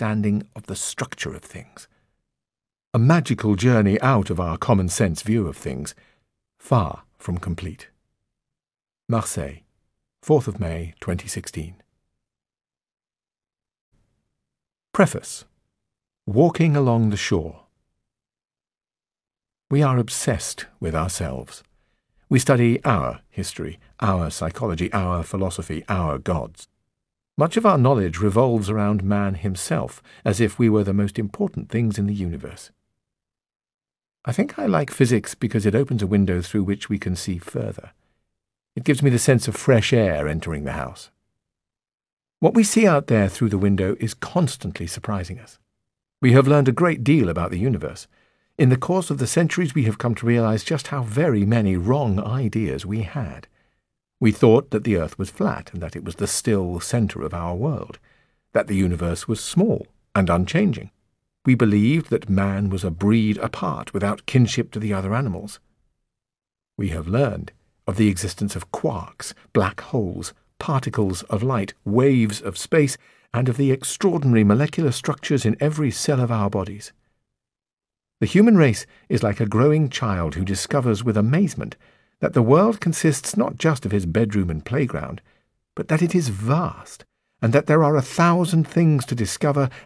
understanding of the structure of things. A magical journey out of our common-sense view of things, far from complete. Marseille, 4th of May, 2016. Preface. Walking along the shore. We are obsessed with ourselves. We study our history, our psychology, our philosophy, our gods. Much of our knowledge revolves around man himself, as if we were the most important things in the universe. I think I like physics because it opens a window through which we can see further. It gives me the sense of fresh air entering the house. What we see out there through the window is constantly surprising us. We have learned a great deal about the universe. In the course of the centuries, we have come to realize just how very many wrong ideas we had. We thought that the earth was flat and that it was the still center of our world, that the universe was small and unchanging. We believed that man was a breed apart without kinship to the other animals. We have learned of the existence of quarks, black holes, particles of light, waves of space, and of the extraordinary molecular structures in every cell of our bodies. The human race is like a growing child who discovers with amazement that the world consists not just of his bedroom and playground, but that it is vast, and that there are 1,000 things to discover